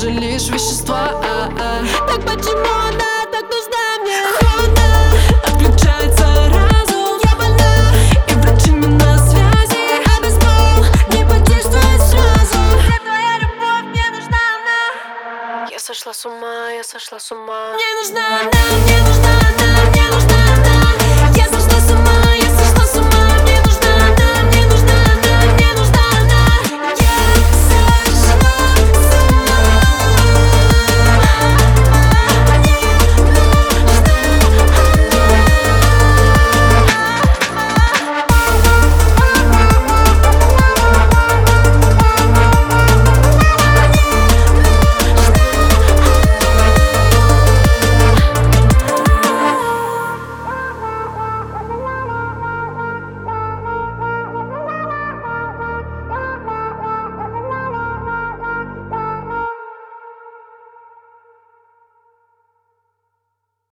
же лишь вещества. Так почему она так нужна мне? Холодно, Отключается разум, я больна, и врачи не на связи. обезбол не подействует сразу. Где твоя любовь? Мне нужна она. Я сошла с ума, я сошла с ума. Мне нужна она, мне нужна.